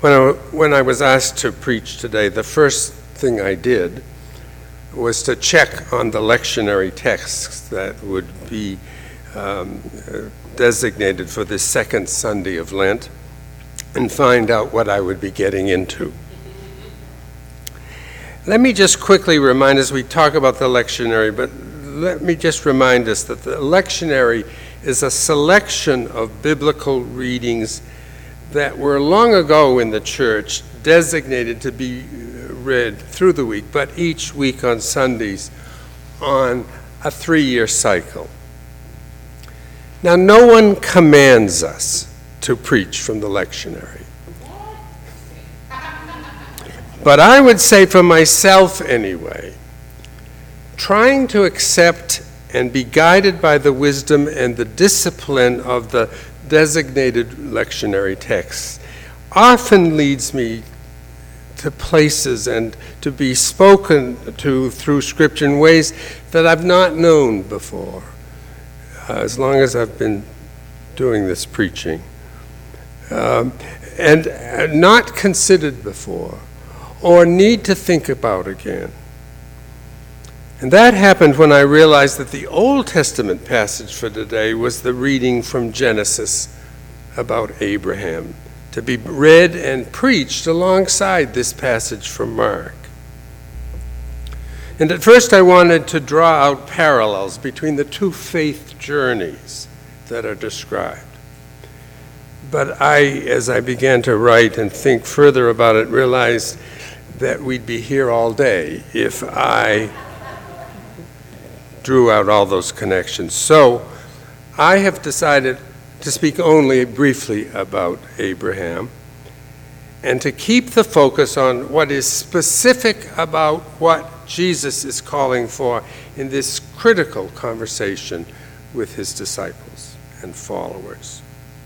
When I was asked to preach today, the first thing I did was to check on the lectionary texts that would be designated for this second Sunday of Lent and find out what I would be getting into. Let me just quickly remind us, we talk about the lectionary, but let me just remind us that the lectionary is a selection of biblical readings that were long ago in the church designated to be read through the week, but each week on Sundays on a 3-year cycle. Now, no one commands us to preach from the lectionary. But I would say for myself anyway, trying to accept and be guided by the wisdom and the discipline of the designated lectionary texts often leads me to places and to be spoken to through Scripture in ways that I've not known before, as long as I've been doing this preaching, and not considered before, or need to think about again. And that happened when I realized that the Old Testament passage for today was the reading from Genesis about Abraham, to be read and preached alongside this passage from Mark. And at first I wanted to draw out parallels between the two faith journeys that are described. But as I began to write and think further about it, realized that we'd be here all day if I drew out all those connections. So I have decided to speak only briefly about Abraham and to keep the focus on what is specific about what Jesus is calling for in this critical conversation with his disciples and followers.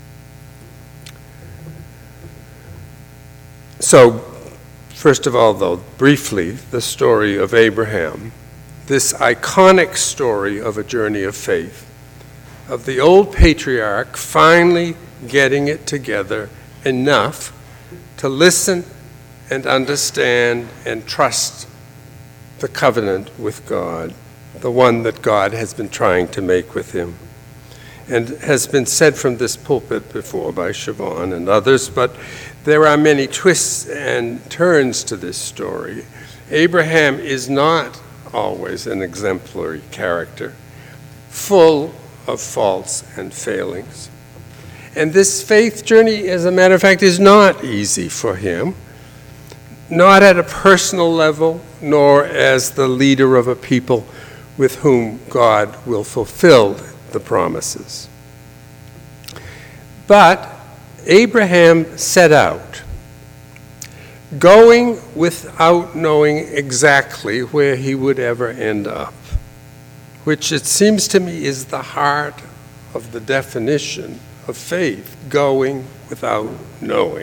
So, first of all, though, briefly, the story of Abraham, this iconic story of a journey of faith, of the old patriarch finally getting it together enough to listen and understand and trust the covenant with God, the one that God has been trying to make with him. And has been said from this pulpit before by Siobhan and others, but there are many twists and turns to this story. Abraham is not always an exemplary character, full of faults and failings. And this faith journey, as a matter of fact, is not easy for him, not at a personal level, nor as the leader of a people with whom God will fulfill the promises. But Abraham set out, going without knowing exactly where he would ever end up, which it seems to me is the heart of the definition of faith, going without knowing.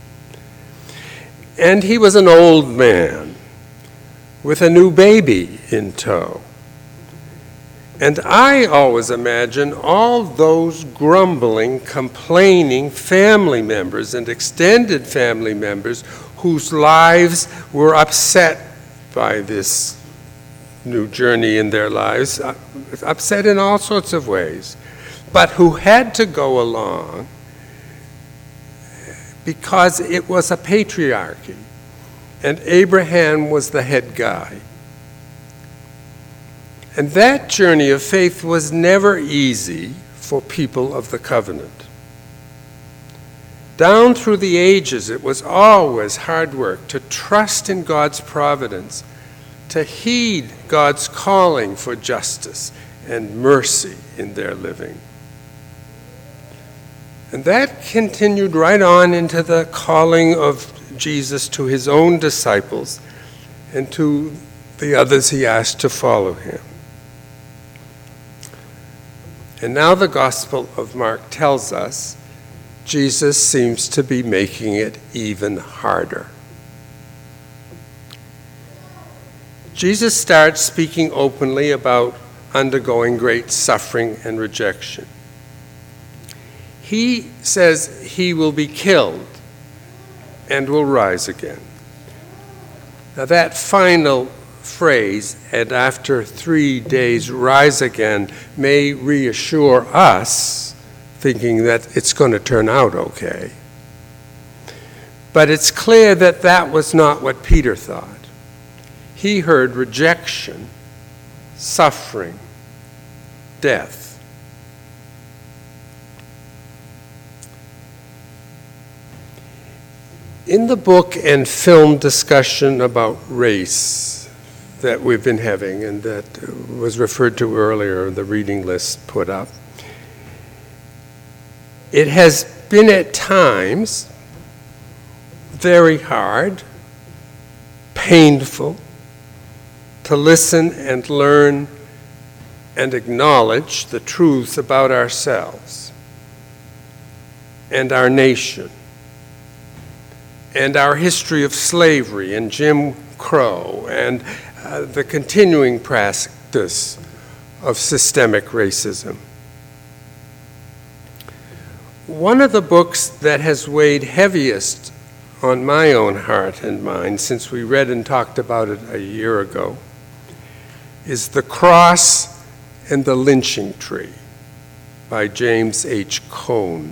And he was an old man with a new baby in tow. And I always imagine all those grumbling, complaining family members and extended family members whose lives were upset by this new journey in their lives, upset in all sorts of ways, but who had to go along because it was a patriarchy, and Abraham was the head guy. And that journey of faith was never easy for people of the covenant. Down through the ages, it was always hard work to trust in God's providence, to heed God's calling for justice and mercy in their living. And that continued right on into the calling of Jesus to his own disciples and to the others he asked to follow him. And now the Gospel of Mark tells us Jesus seems to be making it even harder. Jesus starts speaking openly about undergoing great suffering and rejection. He says he will be killed and will rise again. Now that final phrase, and after 3 days rise again, may reassure us, thinking that it's going to turn out okay. But it's clear that that was not what Peter thought. He heard rejection, suffering, death. In the book and film discussion about race that we've been having and that was referred to earlier, the reading list put up, it has been at times very hard, painful to listen and learn and acknowledge the truth about ourselves and our nation and our history of slavery and Jim Crow and the continuing practice of systemic racism. One of the books that has weighed heaviest on my own heart and mind since we read and talked about it a year ago is The Cross and the Lynching Tree by James H. Cone.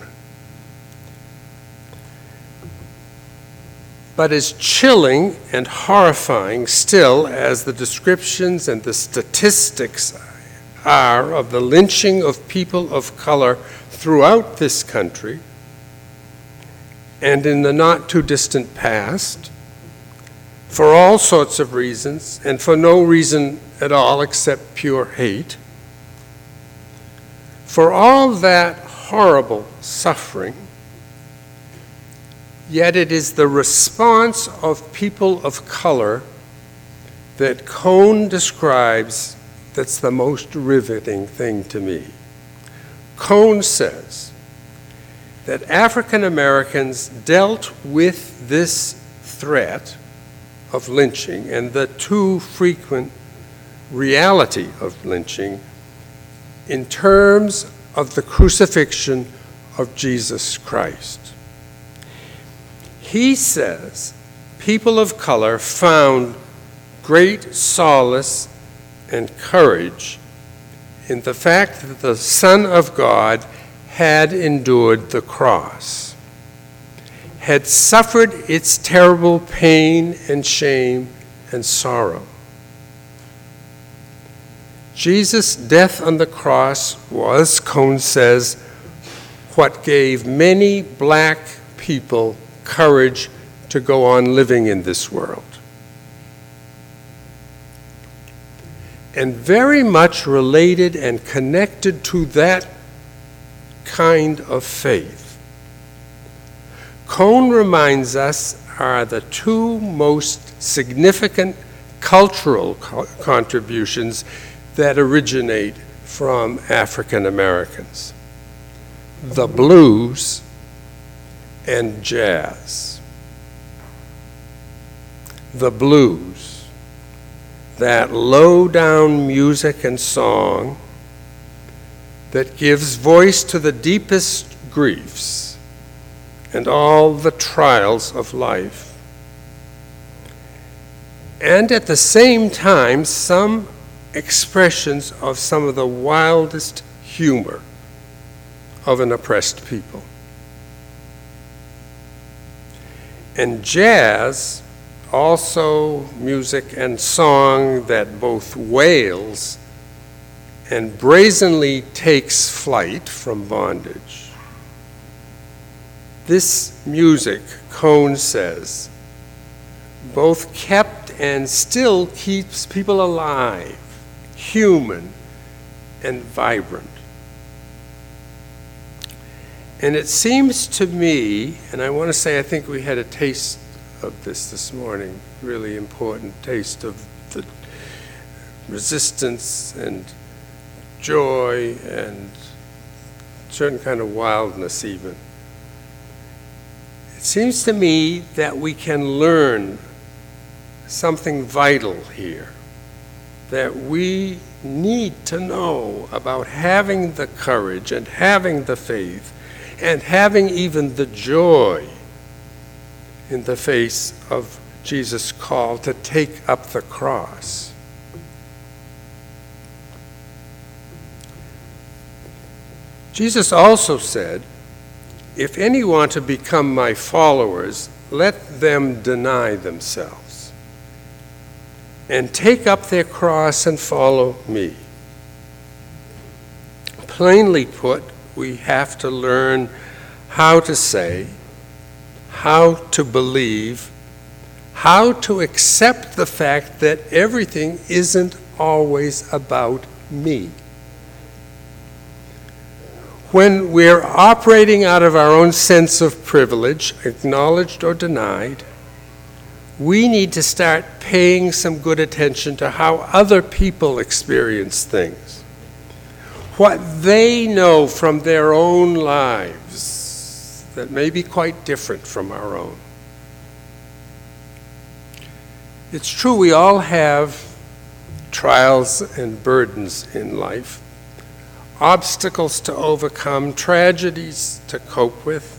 But as chilling and horrifying still as the descriptions and the statistics are of the lynching of people of color throughout this country and in the not too distant past, for all sorts of reasons and for no reason at all except pure hate, for all that horrible suffering, yet it is the response of people of color that Cone describes that's the most riveting thing to me. Cone says that African Americans dealt with this threat of lynching and the too frequent reality of lynching in terms of the crucifixion of Jesus Christ. He says people of color found great solace and courage in the fact that the Son of God had endured the cross, had suffered its terrible pain and shame and sorrow. Jesus' death on the cross was, Cone says, what gave many black people courage to go on living in this world. And very much related and connected to that kind of faith, Cone reminds us are the two most significant cultural contributions that originate from African Americans: the blues and jazz. The blues, that low-down music and song that gives voice to the deepest griefs and all the trials of life. And at the same time, some expressions of some of the wildest humor of an oppressed people. And jazz, also music and song that both wails and brazenly takes flight from bondage. This music, Cone says, both kept and still keeps people alive, human, and vibrant. And it seems to me, and I want to say I think we had a taste of this morning, really important taste of the resistance and joy and certain kind of wildness even. It seems to me that we can learn something vital here, that we need to know about having the courage and having the faith and having even the joy in the face of Jesus' call to take up the cross. Jesus also said, "If any want to become my followers, let them deny themselves and take up their cross and follow me." Plainly put, we have to learn how to say, how to believe, how to accept the fact that everything isn't always about me. When we're operating out of our own sense of privilege, acknowledged or denied, we need to start paying some good attention to how other people experience things, what they know from their own lives that may be quite different from our own. It's true we all have trials and burdens in life, obstacles to overcome, tragedies to cope with.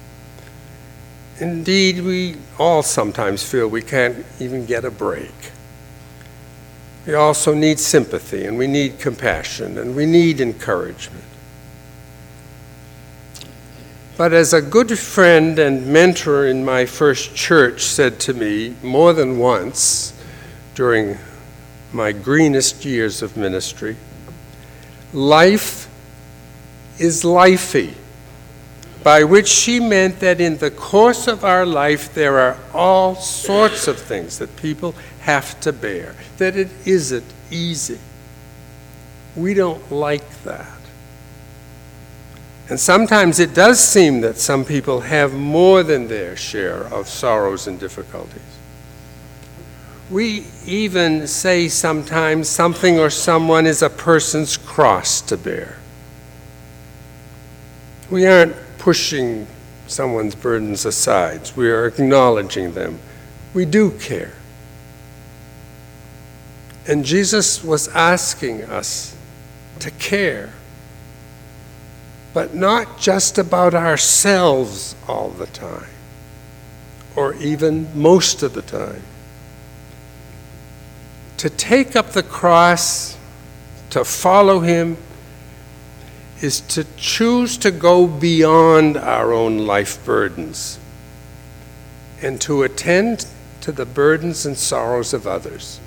Indeed, we all sometimes feel we can't even get a break. We also need sympathy, and we need compassion, and we need encouragement. But as a good friend and mentor in my first church said to me more than once during my greenest years of ministry, life is lifey, by which she meant that in the course of our life there are all sorts of things that people have to bear, that it isn't easy. We don't like that. And sometimes it does seem that some people have more than their share of sorrows and difficulties. We even say sometimes something or someone is a person's cross to bear. We aren't pushing someone's burdens aside. We are acknowledging them. We do care. And Jesus was asking us to care, but not just about ourselves all the time, or even most of the time. To take up the cross, to follow him, is to choose to go beyond our own life burdens and to attend to the burdens and sorrows of others.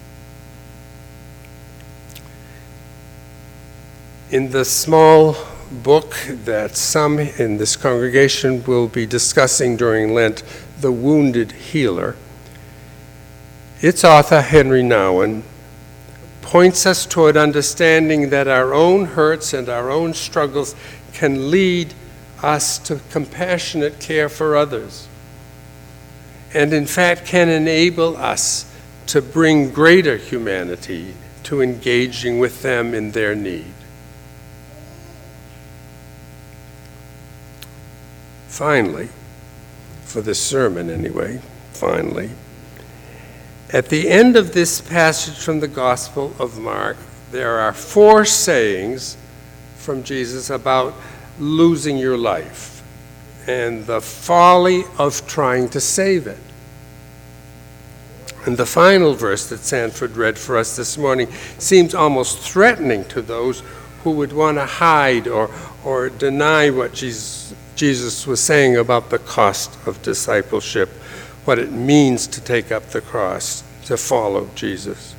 In the small book that some in this congregation will be discussing during Lent, The Wounded Healer, its author, Henry Nouwen, points us toward understanding that our own hurts and our own struggles can lead us to compassionate care for others, and in fact can enable us to bring greater humanity to engaging with them in their need. Finally, for this sermon anyway, at the end of this passage from the Gospel of Mark, there are 4 sayings from Jesus about losing your life and the folly of trying to save it. And the final verse that Sanford read for us this morning seems almost threatening to those who would want to hide or deny what Jesus was saying about the cost of discipleship, what it means to take up the cross, to follow Jesus.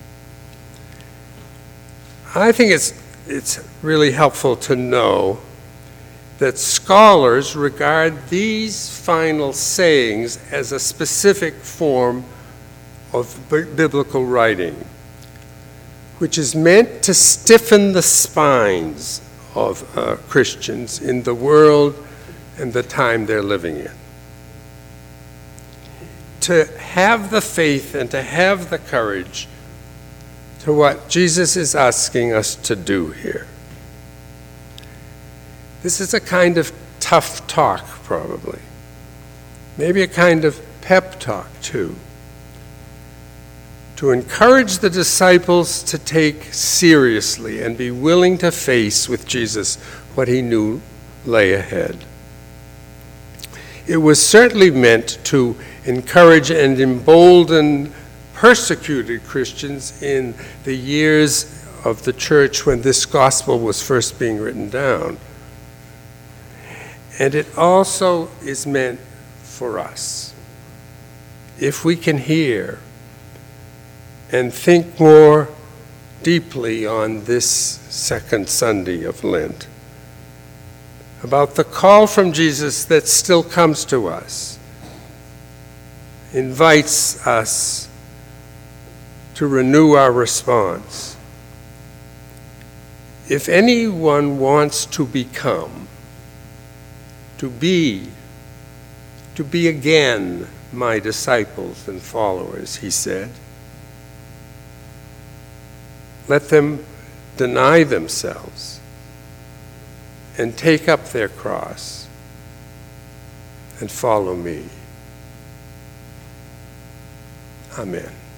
I think it's really helpful to know that scholars regard these final sayings as a specific form of biblical writing, which is meant to stiffen the spines of Christians in the world and the time they're living in. To have the faith and to have the courage to what Jesus is asking us to do here. This is a kind of tough talk, probably. Maybe a kind of pep talk, too. To encourage the disciples to take seriously and be willing to face with Jesus what he knew lay ahead. it was certainly meant to encourage and embolden persecuted Christians in the years of the church when this gospel was first being written down. And it also is meant for us. If we can hear and think more deeply on this second Sunday of Lent about the call from Jesus that still comes to us, invites us to renew our response. If anyone wants to become, to be again my disciples and followers, he said, let them deny themselves and take up their cross and follow me. Amen.